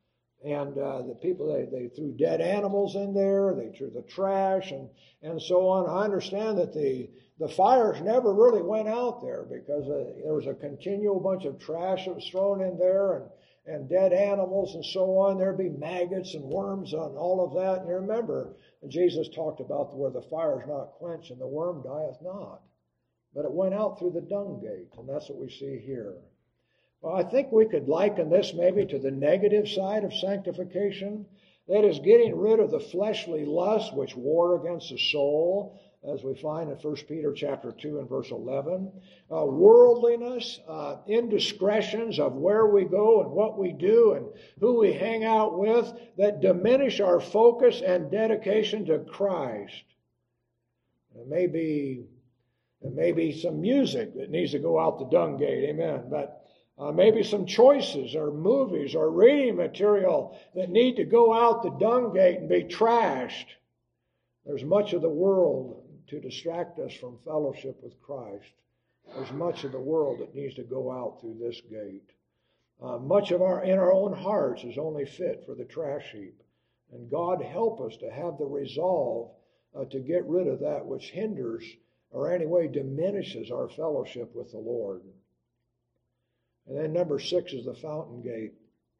And uh, the people, they, they threw dead animals in there, they threw the trash and, and so on. I understand that the, the fires never really went out there because uh, there was a continual bunch of trash that was thrown in there and, and dead animals and so on. There'd be maggots and worms and all of that. And you remember, Jesus talked about where the fire is not quenched and the worm dieth not. But it went out through the dung gate, and that's what we see here. Well, I think we could liken this maybe to the negative side of sanctification. That is, getting rid of the fleshly lusts which war against the soul, as we find in First Peter chapter two and verse eleven. Uh, worldliness, uh, indiscretions of where we go and what we do and who we hang out with that diminish our focus and dedication to Christ. It may be, it may be some music that needs to go out the dung gate, amen, but Uh, maybe some choices or movies or reading material that need to go out the dung gate and be trashed. There's much of the world to distract us from fellowship with Christ. There's much of the world that needs to go out through this gate. Uh, much of our in our own hearts is only fit for the trash heap. And God help us to have the resolve uh, to get rid of that which hinders or anyway diminishes our fellowship with the Lord. And then number six is the fountain gate.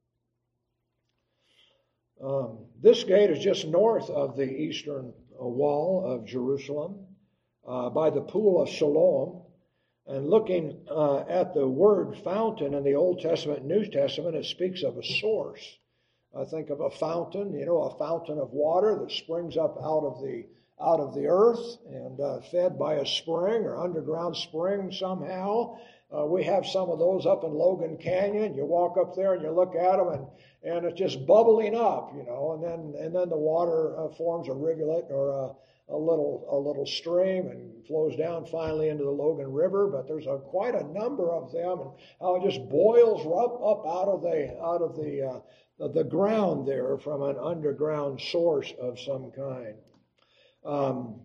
Um, this gate is just north of the eastern wall of Jerusalem uh, by the pool of Siloam. And looking uh, at the word fountain in the Old Testament and New Testament, it speaks of a source. I think of a fountain, you know, a fountain of water that springs up out of the out of the earth and uh, fed by a spring or underground spring somehow. Uh, we have some of those up in Logan Canyon. You walk up there and you look at them, and, and it's just bubbling up, you know, and then and then the water uh, forms a rivulet or a, a little a little stream and flows down finally into the Logan River. But there's a, quite a number of them, and how it just boils up up out of the out of the uh, the, the ground there from an underground source of some kind. Um,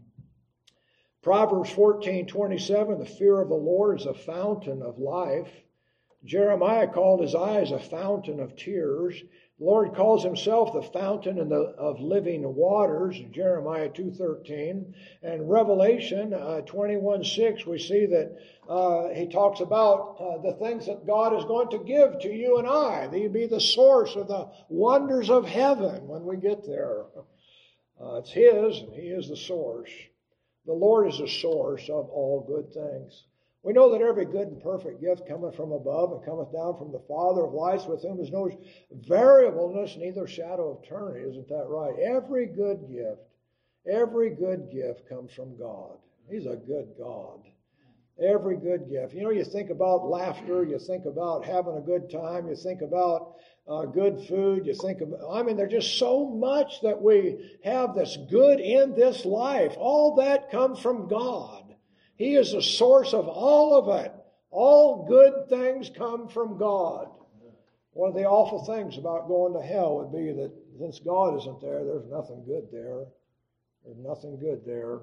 Proverbs fourteen twenty-seven, the fear of the Lord is a fountain of life. Jeremiah called his eyes a fountain of tears. The Lord calls himself the fountain in the, of living waters, Jeremiah two thirteen. And Revelation uh, twenty-one six, we see that uh, he talks about uh, the things that God is going to give to you and I. They'll be the source of the wonders of heaven when we get there. Uh, it's his, and he is the source. The Lord is the source of all good things. We know that every good and perfect gift cometh from above and cometh down from the Father of lights, with whom is no variableness, neither shadow of turning. Isn't that right? Every good gift, every good gift comes from God. He's a good God. Every good gift. You know, you think about laughter, you think about having a good time, you think about uh, good food, you think about, I mean, there's just so much that we have that's good in this life. All that comes from God. He is the source of all of it. All good things come from God. One of the awful things about going to hell would be that since God isn't there, there's nothing good there. There's nothing good there.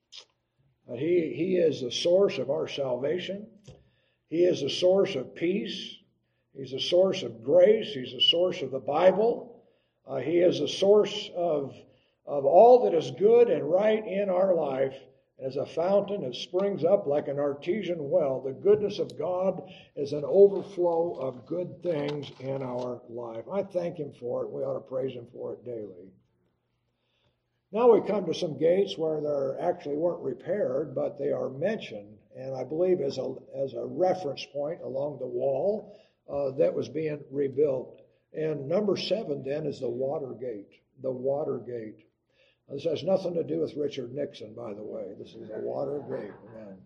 But he, he is the source of our salvation. He is the source of peace. He's the source of grace. He's the source of the Bible. Uh, he is the source of, of all that is good and right in our life. As a fountain that springs up like an artesian well, the goodness of God is an overflow of good things in our life. I thank Him for it. We ought to praise Him for it daily. Now we come to some gates where they actually weren't repaired, but they are mentioned, and I believe as a as a reference point along the wall uh, that was being rebuilt. And number seven then is the water gate. The water gate. This has nothing to do with Richard Nixon, by the way. This is the water gate. Amen.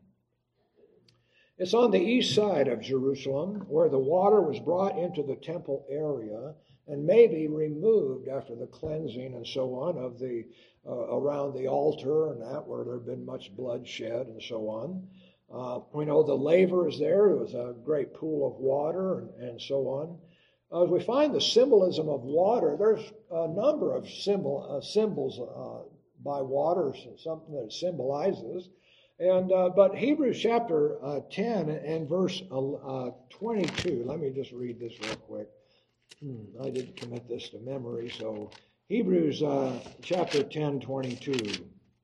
It's on the east side of Jerusalem, where the water was brought into the temple area and may be removed after the cleansing and so on of the uh, around the altar and that, where there had been much blood shed and so on. Uh, we know the laver is there. It was a great pool of water and, and so on. Uh, as we find the symbolism of water, there's a number of symbol uh, symbols uh, by water, something that it symbolizes. And uh, but Hebrews chapter uh, ten and verse uh, twenty-two. Let me just read this real quick. I didn't commit this to memory, so Hebrews uh, chapter ten, twenty-two.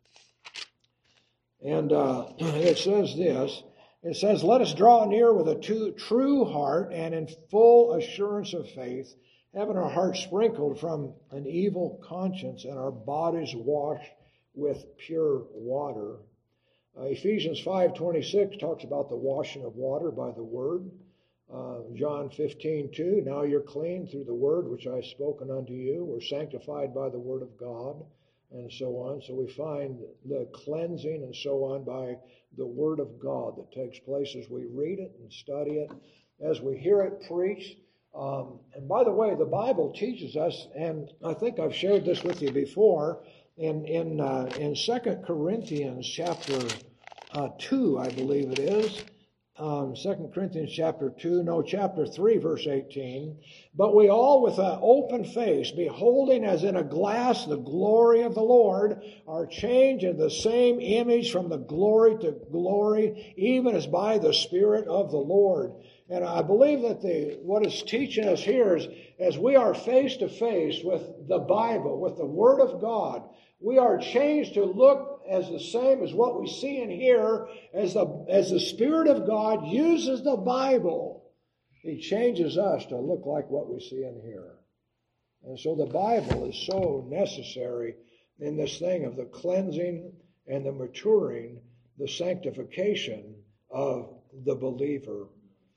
And uh, it says this, it says, let us draw near with a two, true heart and in full assurance of faith, having our hearts sprinkled from an evil conscience and our bodies washed with pure water. Uh, Ephesians five twenty-six talks about the washing of water by the word. Uh, John fifteen two, now you're clean through the word which I have spoken unto you. We're sanctified by the word of God, and so on. So we find the cleansing and so on by the word of God that takes place as we read it and study it, as we hear it preached. Um, and by the way, the Bible teaches us, and I think I've shared this with you before, in in uh, in Second Corinthians chapter uh, two, I believe it is. Um, Second Corinthians chapter two, no, chapter three, verse eighteen. But we all with an open face, beholding as in a glass the glory of the Lord, are changed in the same image from the glory to glory, even as by the Spirit of the Lord. And I believe that the what is teaching us here is, as we are face to face with the Bible, with the Word of God, we are changed to look as the same as what we see and hear, as the, as the Spirit of God uses the Bible. He changes us to look like what we see and hear. And so the Bible is so necessary in this thing of the cleansing and the maturing, the sanctification of the believer.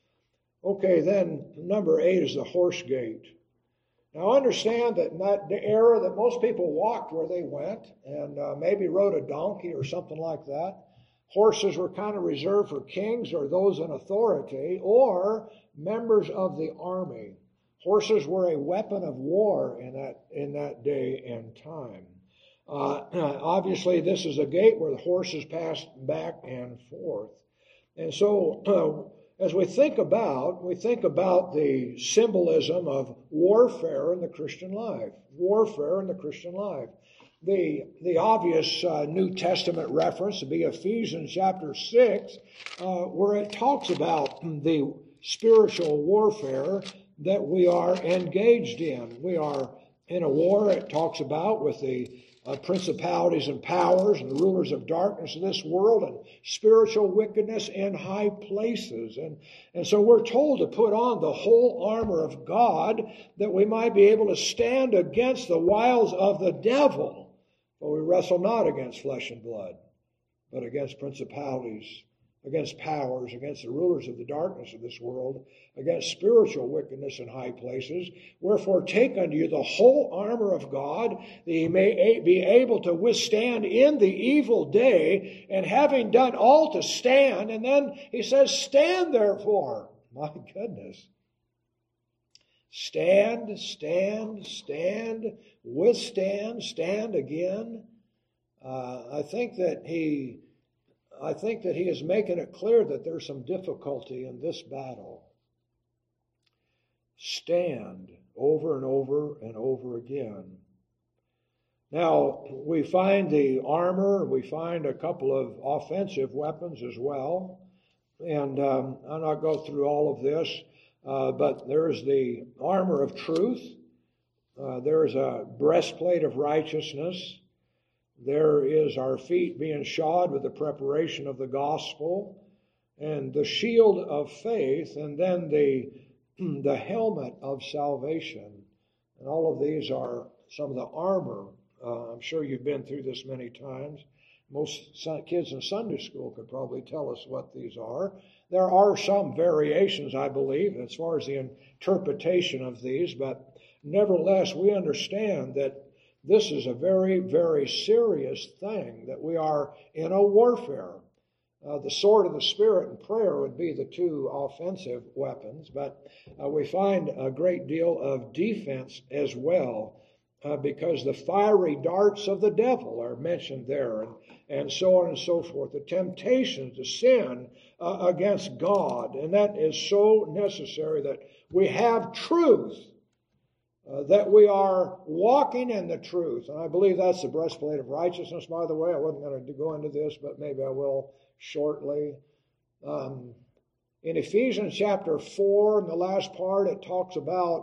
Okay, then number eight is the horse gate. Now understand that in that the era that most people walked where they went and uh, maybe rode a donkey or something like that. Horses were kind of reserved for kings or those in authority or members of the army. Horses were a weapon of war in that in that day and time. Uh, obviously, this is a gate where the horses passed back and forth. And so uh, As we think about, we think about the symbolism of warfare in the Christian life. Warfare in the Christian life. The, the obvious uh, New Testament reference would be Ephesians chapter six, uh, where it talks about the spiritual warfare that we are engaged in. We are in a war, it talks about, with the Uh, principalities and powers and the rulers of darkness in this world and spiritual wickedness in high places. And, and so we're told to put on the whole armor of God that we might be able to stand against the wiles of the devil. For we wrestle not against flesh and blood, but against principalities, against powers, against the rulers of the darkness of this world, against spiritual wickedness in high places. Wherefore take unto you the whole armor of God, that ye may be able to withstand in the evil day, and having done all to stand. And then he says, stand therefore. My goodness. Stand, stand, stand, withstand, stand again. Uh, I think that he... I think that he is making it clear that there's some difficulty in this battle. Stand over and over and over again. Now, we find the armor, we find a couple of offensive weapons as well. And um, I'll not go through all of this, uh, but there's the armor of truth. Uh, there's a breastplate of righteousness. There is our feet being shod with the preparation of the gospel, and the shield of faith, and then the, the helmet of salvation. And all of these are some of the armor. Uh, I'm sure you've been through this many times. Most kids in Sunday school could probably tell us what these are. There are some variations, I believe, as far as the interpretation of these, but nevertheless, we understand that this is a very, very serious thing, that we are in a warfare. Uh, the sword of the Spirit and prayer would be the two offensive weapons, but uh, we find a great deal of defense as well, uh, because the fiery darts of the devil are mentioned there, and, and so on and so forth. The temptation to sin uh, against God, and that is so necessary that we have truth. Uh, that we are walking in the truth. And I believe that's the breastplate of righteousness, by the way. I wasn't going to go into this, but maybe I will shortly. Um, in Ephesians chapter four, in the last part, it talks about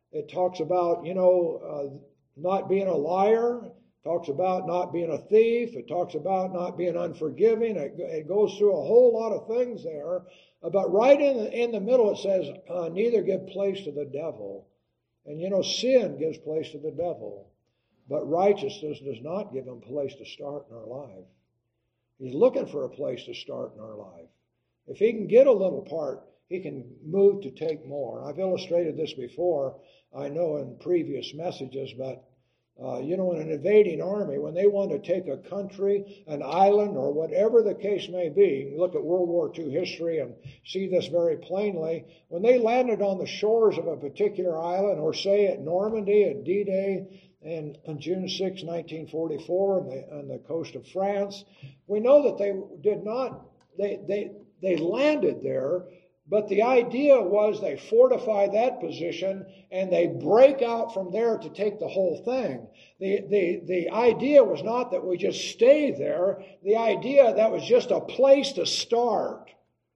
It talks about, you know, uh, not being a liar. It talks about not being a thief. It talks about not being unforgiving. It, it goes through a whole lot of things there. But right in the, in the middle it says, uh, neither give place to the devil. And you know, sin gives place to the devil. But righteousness does not give him place to start in our life. He's looking for a place to start in our life. If he can get a little part, he can move to take more. I've illustrated this before, I know in previous messages, but uh, you know, in an invading army, when they want to take a country, an island, or whatever the case may be, you can look at World War Two history and see this very plainly. When they landed on the shores of a particular island, or say at Normandy at D-Day, and on June sixth, nineteen forty-four, on the, on the coast of France, we know that they did not, they, they, they landed there, but the idea was they fortify that position and they break out from there to take the whole thing. The, the, the idea was not that we just stay there. The idea that was just a place to start.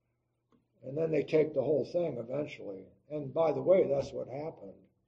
And then they take the whole thing eventually. And by the way, that's what happened.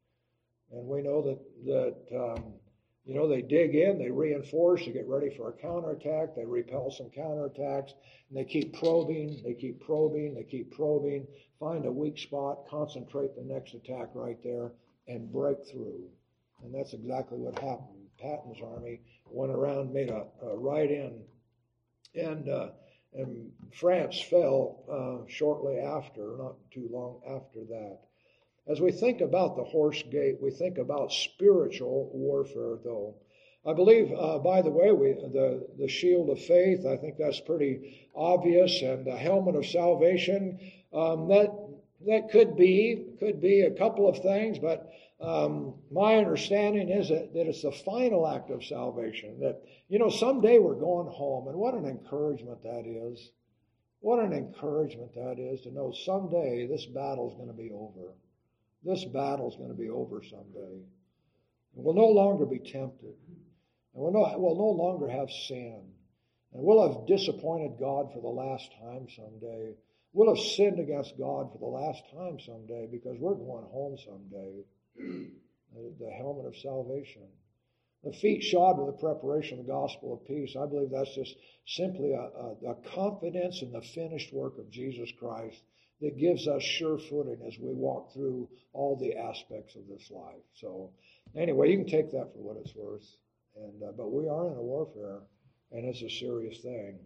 And we know that, that um, you know, they dig in, they reinforce, they get ready for a counterattack, they repel some counterattacks, and they keep probing, they keep probing, they keep probing, find a weak spot, concentrate the next attack right there, and break through. And that's exactly what happened. Patton's army went around, made a, a right in, and, uh, and France fell uh, shortly after, not too long after that. As we think about the horse gate, we think about spiritual warfare, though. I believe, uh, by the way, we, the, the shield of faith, I think that's pretty obvious, and the helmet of salvation, um, that that could be, could be a couple of things, but um, my understanding is that, that it's the final act of salvation, that, you know, someday we're going home, and what an encouragement that is. What an encouragement that is to know someday this battle's going to be over. This battle's going to be over someday. And we'll no longer be tempted. And we'll no, we'll no longer have sin. And we'll have disappointed God for the last time someday. We'll have sinned against God for the last time someday because we're going home someday. The, the helmet of salvation. The feet shod with the preparation of the gospel of peace. I believe that's just simply a, a, a confidence in the finished work of Jesus Christ that gives us sure footing as we walk through all the aspects of this life. So anyway, you can take that for what it's worth. And uh, but we are in a warfare, and it's a serious thing.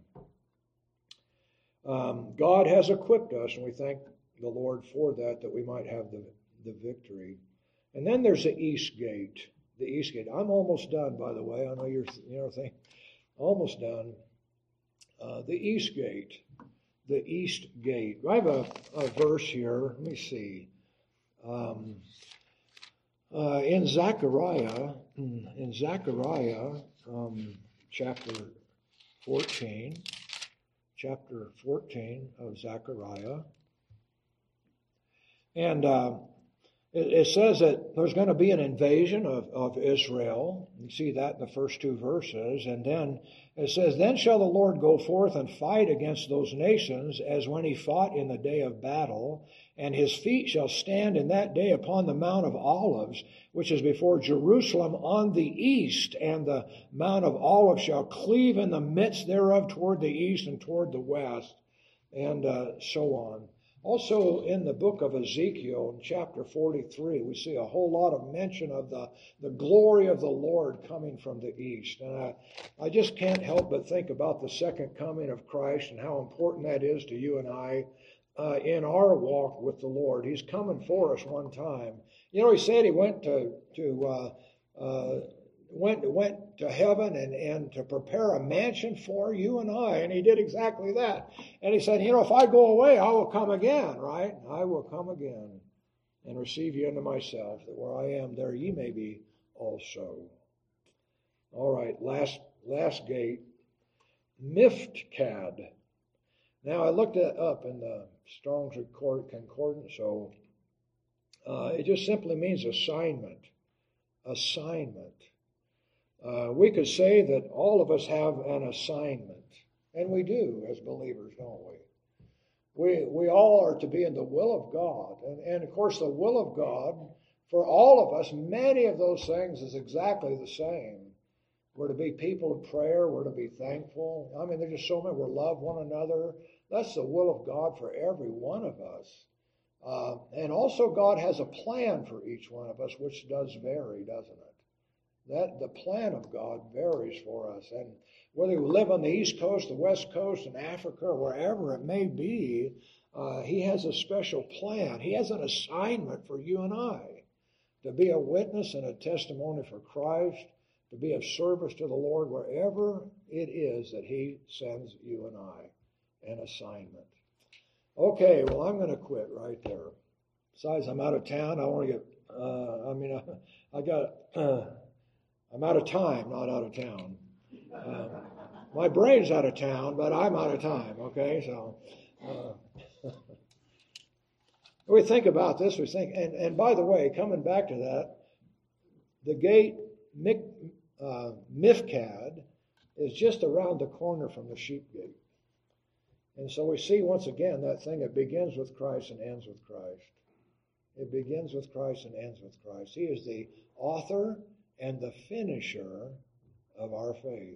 Um, God has equipped us, and we thank the Lord for that, that we might have the, the victory. And then there's the east gate. The east gate. I'm almost done, by the way. I know you're, you know, think, almost done. Uh, the east gate. The east gate. I have a, a verse here. Let me see. Um, uh, in Zechariah, in Zechariah, um, chapter fourteen, chapter fourteen of Zechariah, and uh, it, it says that there's going to be an invasion of, of Israel. You see that in the first two verses, and then it says, "Then shall the Lord go forth and fight against those nations as when he fought in the day of battle, and his feet shall stand in that day upon the Mount of Olives, which is before Jerusalem on the east, and the Mount of Olives shall cleave in the midst thereof toward the east and toward the west," and uh, so on. Also in the book of Ezekiel, in chapter forty-three, we see a whole lot of mention of the, the glory of the Lord coming from the east. And I, I just can't help but think about the second coming of Christ and how important that is to you and I uh, in our walk with the Lord. He's coming for us one time. You know, he said he went to, to uh, uh, went went to heaven and, and to prepare a mansion for you and I, and he did exactly that. And he said, you know, if I go away, I will come again, right? I will come again and receive you unto myself, that where I am, there ye may be also. All right, last last gate, Miphkad. Now, I looked it up in the Strong's Concordance, so uh, it just simply means assignment. Assignment. Uh, we could say that all of us have an assignment, and we do as believers, don't we? We we all are to be in the will of God, and, and of course the will of God For all of us, many of those things is exactly the same. We're to be people of prayer. We're to be thankful. I mean, there's just so many. We're to love one another. That's the will of God for every one of us. Uh, and also God has a plan for each one of us, which does vary, doesn't it? That the plan of God varies for us. And whether we live on the East Coast, the West Coast, in Africa, or wherever it may be, uh, He has a special plan. He has an assignment for you and I to be a witness and a testimony for Christ, to be of service to the Lord wherever it is that He sends you and I, an assignment. Okay, well, I'm going to quit right there. Besides, I'm out of town. I want to get, uh, I mean, I, I got, uh, I'm out of time, not out of town. Uh, my brain's out of town, but I'm out of time, okay? So, uh, we think about this, we think, and, and by the way, coming back to that, the gate, Mik, uh, Mifkad, is just around the corner from the sheep gate. And so we see once again that thing, it begins with Christ and ends with Christ. It begins with Christ and ends with Christ. He is the author and the finisher of our faith.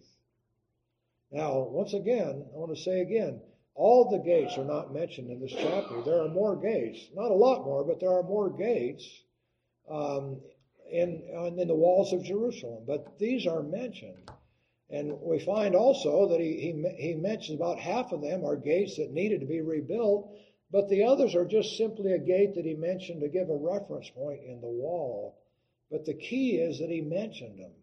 Now, once again, I want to say again, all the gates are not mentioned in this chapter. There are more gates. Not a lot more, but there are more gates um, in, in the walls of Jerusalem. But these are mentioned. And we find also that he, he, he mentions about half of them are gates that needed to be rebuilt, but the others are just simply a gate that he mentioned to give a reference point in the wall. But the key is that he mentioned them.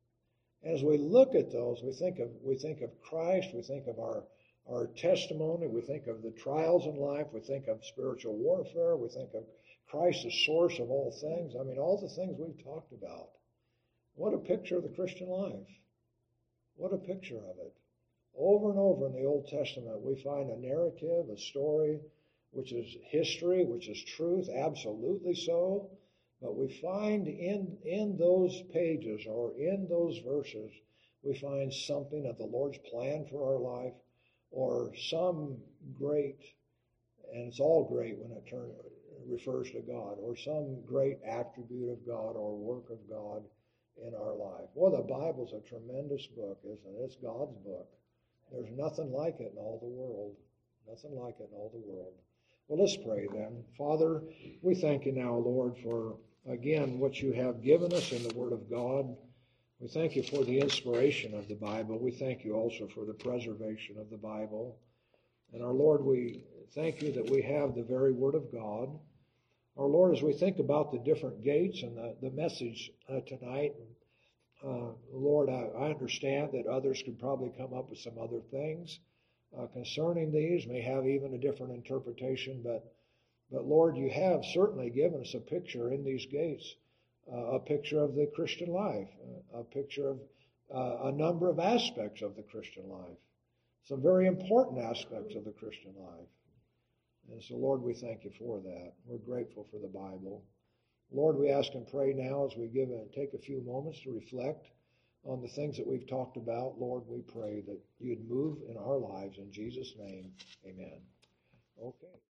As we look at those, we think of we think of Christ, we think of our, our testimony, we think of the trials in life, we think of spiritual warfare, we think of Christ, the source of all things. I mean, all the things we've talked about. What a picture of the Christian life. What a picture of it. Over and over in the Old Testament, we find a narrative, a story, which is history, which is truth, absolutely so. But we find in, in those pages or in those verses, we find something of the Lord's plan for our life or some great, and it's all great when it turn, refers to God, or some great attribute of God or work of God in our life. Well, the Bible's a tremendous book, isn't it? It's God's book. There's nothing like it in all the world. Nothing like it in all the world. Well, let's pray then. Father, we thank you now, Lord, for, again, what you have given us in the Word of God. We thank you for the inspiration of the Bible. We thank you also for the preservation of the Bible. And our Lord, we thank you that we have the very Word of God. Our Lord, as we think about the different gates and the, the message uh, tonight, uh, Lord, I, I understand that others could probably come up with some other things uh, concerning these, may have even a different interpretation, but, but Lord, you have certainly given us a picture in these gates, uh, a picture of the Christian life, a picture of uh, a number of aspects of the Christian life, some very important aspects of the Christian life. And so, Lord, we thank you for that. We're grateful for the Bible. Lord, we ask and pray now as we give and take a few moments to reflect on the things that we've talked about. Lord, we pray that you'd move in our lives. In Jesus' name, amen. Okay.